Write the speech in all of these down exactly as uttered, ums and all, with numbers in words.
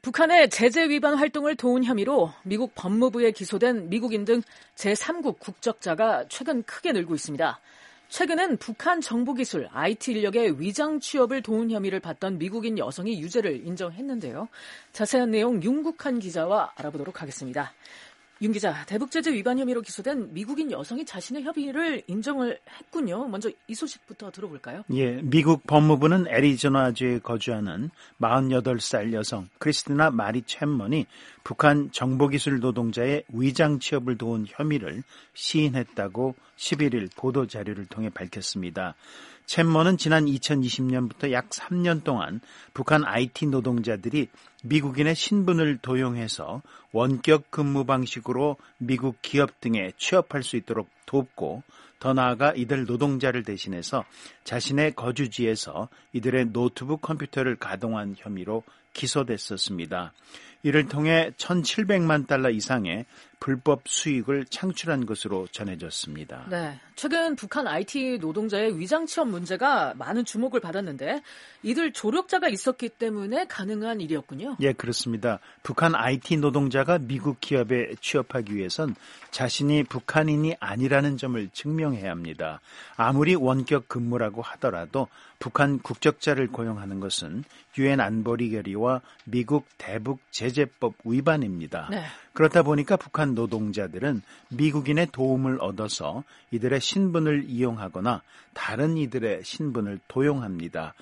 북한의 제재 위반 활동을 도운 혐의로 미국 법무부에 기소된 미국인 등 제삼국 국적자가 최근 크게 늘고 있습니다. 최근엔 북한 정보기술, 아이티 인력의 위장 취업을 도운 혐의를 받던 미국인 여성이 유죄를 인정했는데요. 자세한 내용 윤국한 기자와 알아보도록 하겠습니다. 윤 기자, 대북제재 위반 혐의로 기소된 미국인 여성이 자신의 혐의를 인정을 했군요. 먼저 이 소식부터 들어볼까요? 예, 미국 법무부는 애리조나주에 거주하는 마흔여덟 살 여성 크리스티나 마리 챔먼이 북한 정보기술 노동자의 위장 취업을 도운 혐의를 시인했다고 십일일 보도자료를 통해 밝혔습니다. 챔먼은 지난 이천이십 년부터 약 삼 년 동안 북한 아이티 노동자들이 미국인의 신분을 도용해서 원격 근무 방식으로 미국 기업 등에 취업할 수 있도록 돕고 더 나아가 이들 노동자를 대신해서 자신의 거주지에서 이들의 노트북 컴퓨터를 가동한 혐의로 기소됐었습니다. 이를 통해 천칠백만 달러 이상의 불법 수익을 창출한 것으로 전해졌습니다. 네, 최근 북한 아이티 노동자의 위장 취업 문제가 많은 주목을 받았는데 이들 조력자가 있었기 때문에 가능한 일이었군요. 예, 그렇습니다. 북한 아이티 노동자가 미국 기업에 취업하기 위해선 자신이 북한인이 아니라는 점을 증명해야 합니다. 아무리 원격 근무라고 하더라도 북한 국적자를 고용하는 것은 유엔 안보리 결의와 미국 대북 제재법 위반입니다. 네. 그렇다 보니까 북한 노동자들은 미국인의 도움을 얻어서 이들의 신분을 이용하거나 다른 이들의 신분을 도용합니다.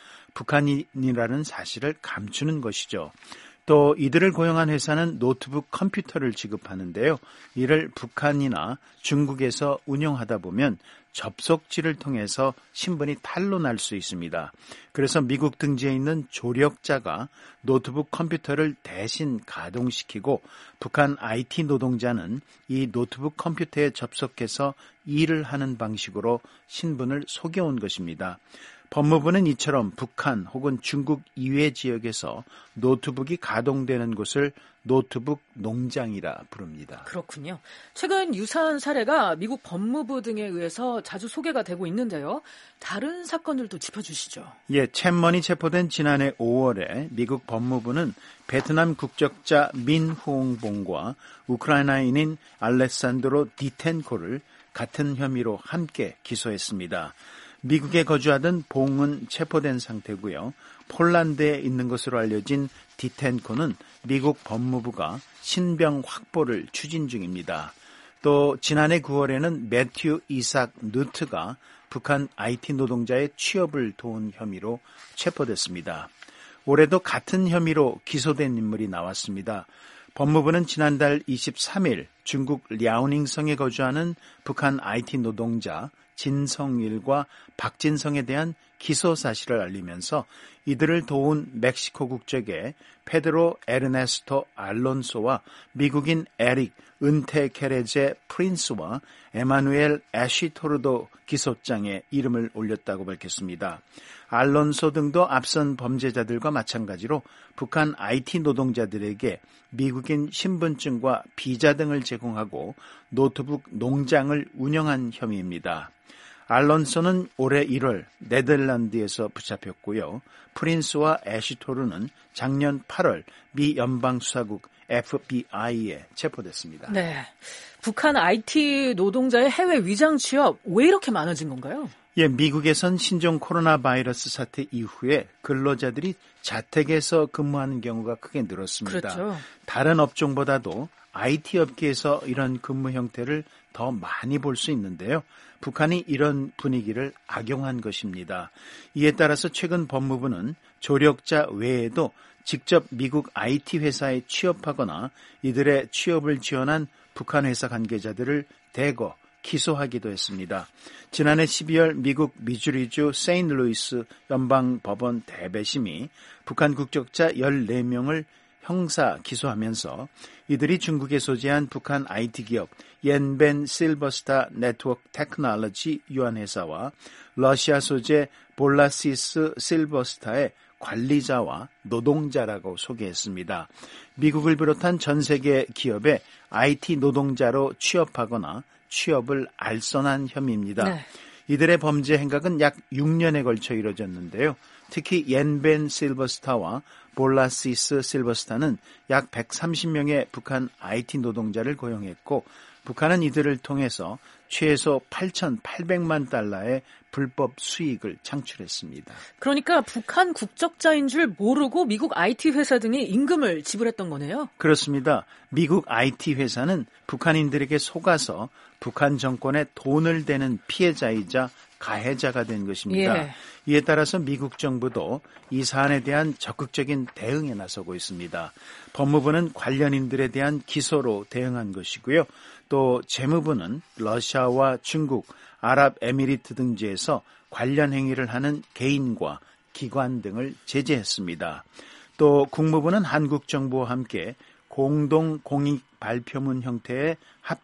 북한인이라는 사실을 감추는 것이죠. 또 이들을 고용한 회사는 노트북 컴퓨터를 지급하는데요. 이를 북한이나 중국에서 운영하다 보면 접속지를 통해서 신분이 탄로날 수 있습니다. 그래서 미국 등지에 있는 조력자가 노트북 컴퓨터를 대신 가동시키고 북한 아이티 노동자는 이 노트북 컴퓨터에 접속해서 일을 하는 방식으로 신분을 속여온 것입니다. 법무부는 이처럼 북한 혹은 중국 이외 지역에서 노트북이 가동되는 곳을 노트북 농장이라 부릅니다. 그렇군요. 최근 유사한 사례가 미국 법무부 등에 의해서 자주 소개가 되고 있는데요. 다른 사건들도 짚어주시죠. 예, 챔먼이 체포된 지난해 오월에 미국 법무부는 베트남 국적자 민 후옹봉과 우크라이나인인 알레산드로 디텐코를 같은 혐의로 함께 기소했습니다. 미국에 거주하던 봉은 체포된 상태고요. 폴란드에 있는 것으로 알려진 디텐코는 미국 법무부가 신병 확보를 추진 중입니다. 또 지난해 구월에는 매튜 이삭 누트가 북한 아이티 노동자의 취업을 도운 혐의로 체포됐습니다. 올해도 같은 혐의로 기소된 인물이 나왔습니다. 법무부는 지난달 이십삼일 중국 랴오닝성에 거주하는 북한 아이티 노동자 진성일과 박진성에 대한 기소 사실을 알리면서 이들을 도운 멕시코 국적의 페드로 에르네스토 알론소와 미국인 에릭 은테 케레제 프린스와 에마누엘 애쉬토르도 기소장에 이름을 올렸다고 밝혔습니다. 알론소 등도 앞선 범죄자들과 마찬가지로 북한 아이티 노동자들에게 미국인 신분증과 비자 등을 제공하고 노트북 농장을 운영한 혐의입니다. 알론소는 올해 일월 네덜란드에서 붙잡혔고요. 프린스와 애쉬토르는 작년 팔월 미 연방수사국 에프비아이에 체포됐습니다. 네, 북한 아이티 노동자의 해외 위장 취업 왜 이렇게 많아진 건가요? 예, 미국에선 신종 코로나 바이러스 사태 이후에 근로자들이 자택에서 근무하는 경우가 크게 늘었습니다. 그렇죠. 다른 업종보다도 아이티 업계에서 이런 근무 형태를 더 많이 볼 수 있는데요. 북한이 이런 분위기를 악용한 것입니다. 이에 따라서 최근 법무부는 조력자 외에도 직접 미국 아이티 회사에 취업하거나 이들의 취업을 지원한 북한 회사 관계자들을 대거 기소하기도 했습니다. 지난해 십이월 미국 미주리주 세인트루이스 연방법원 대배심이 북한 국적자 열네 명을 형사 기소하면서 이들이 중국에 소재한 북한 아이티 기업 옌벤 실버스타 네트워크 테크놀로지 유한회사와 러시아 소재 볼라시스 실버스타의 관리자와 노동자라고 소개했습니다. 미국을 비롯한 전 세계 기업에 아이티 노동자로 취업하거나 취업을 알선한 혐의입니다. 네. 이들의 범죄 행각은 약 육 년에 걸쳐 이뤄졌는데요. 특히 옌벤 실버스타와 볼라시스 실버스타는 약 백삼십 명의 북한 아이티 노동자를 고용했고 북한은 이들을 통해서 최소 팔천팔백만 달러의 불법 수익을 창출했습니다. 그러니까 북한 국적자인 줄 모르고 미국 아이티 회사 등이 임금을 지불했던 거네요? 그렇습니다. 미국 아이티 회사는 북한인들에게 속아서 북한 정권에 돈을 대는 피해자이자 가해자가 된 것입니다. 예. 이에 따라서 미국 정부도 이 사안에 대한 적극적인 대응에 나서고 있습니다. 법무부는 관련인들에 대한 기소로 대응한 것이고요. 또 재무부는 러시아와 중국, 아랍에미리트 등지에서 관련 행위를 하는 개인과 기관 등을 제재했습니다. 또 국무부는 한국 정부와 함께 공동 공익 발표문 형태의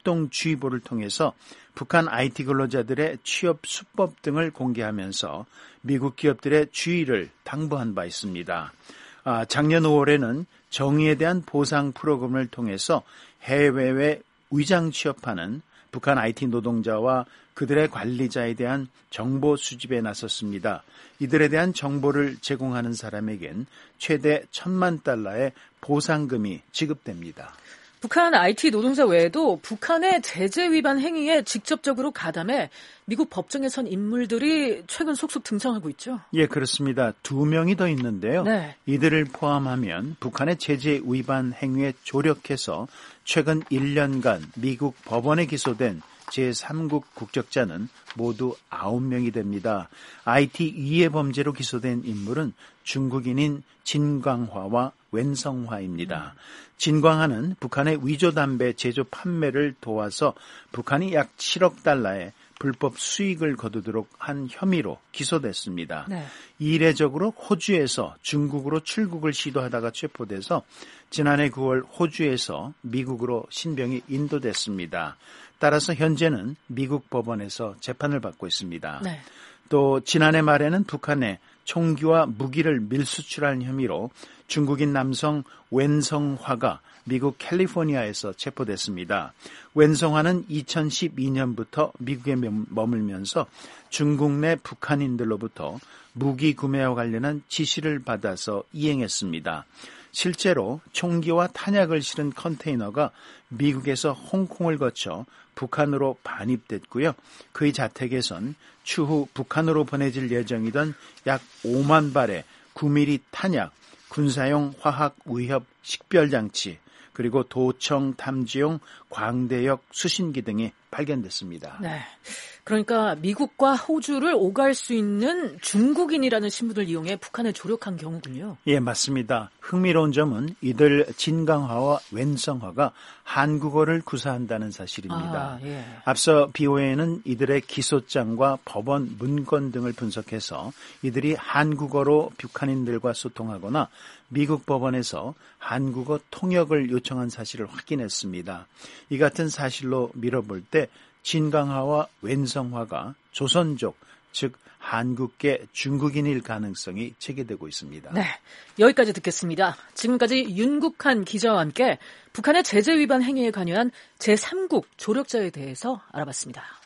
합동주의보를 통해서 북한 아이티 근로자들의 취업 수법 등을 공개하면서 미국 기업들의 주의를 당부한 바 있습니다. 아, 작년 오월에는 정의에 대한 보상 프로그램을 통해서 해외에 위장 취업하는 북한 아이티 노동자와 그들의 관리자에 대한 정보 수집에 나섰습니다. 이들에 대한 정보를 제공하는 사람에겐 최대 천만 달러의 보상금이 지급됩니다. 북한 아이티 노동자 외에도 북한의 제재 위반 행위에 직접적으로 가담해 미국 법정에 선 인물들이 최근 속속 등장하고 있죠. 예, 그렇습니다. 두 명이 더 있는데요. 네. 이들을 포함하면 북한의 제재 위반 행위에 조력해서 최근 일 년간 미국 법원에 기소된 제삼국 국적자는 모두 아홉 명이 됩니다. 아이티 위해 범죄로 기소된 인물은 중국인인 진광화와 웬성화입니다. 진광화는 북한의 위조담배 제조 판매를 도와서 북한이 약 칠억 달러의 불법 수익을 거두도록 한 혐의로 기소됐습니다. 네. 이례적으로 호주에서 중국으로 출국을 시도하다가 체포돼서 지난해 구월 호주에서 미국으로 신병이 인도됐습니다. 따라서 현재는 미국 법원에서 재판을 받고 있습니다. 네. 또 지난해 말에는 북한에 총기와 무기를 밀수출한 혐의로 중국인 남성 웬성화가 미국 캘리포니아에서 체포됐습니다. 웬성화는 이천십이 년부터 미국에 머물면서 중국 내 북한인들로부터 무기 구매와 관련한 지시를 받아서 이행했습니다. 실제로 총기와 탄약을 실은 컨테이너가 미국에서 홍콩을 거쳐 북한으로 반입됐고요. 그의 자택에선 추후 북한으로 보내질 예정이던 약 오만 발의 구 밀리미터 탄약, 군사용 화학 위협 식별장치, 그리고 도청 탐지용 광대역 수신기 등이 발견됐습니다. 네, 그러니까 미국과 호주를 오갈 수 있는 중국인이라는 신분을 이용해 북한에 조력한 경우군요. 예, 맞습니다. 흥미로운 점은 이들 진강화와 웬성화가 한국어를 구사한다는 사실입니다. 아, 예. 앞서 비오에이는 이들의 기소장과 법원 문건 등을 분석해서 이들이 한국어로 북한인들과 소통하거나 미국 법원에서 한국어 통역을 요청한 사실을 확인했습니다. 이 같은 사실로 밀어볼 때 진강화와 웬성화가 조선족, 즉 한국계 중국인일 가능성이 제기되고 있습니다. 네, 여기까지 듣겠습니다. 지금까지 윤국한 기자와 함께 북한의 제재 위반 행위에 관여한 제삼국 조력자에 대해서 알아봤습니다.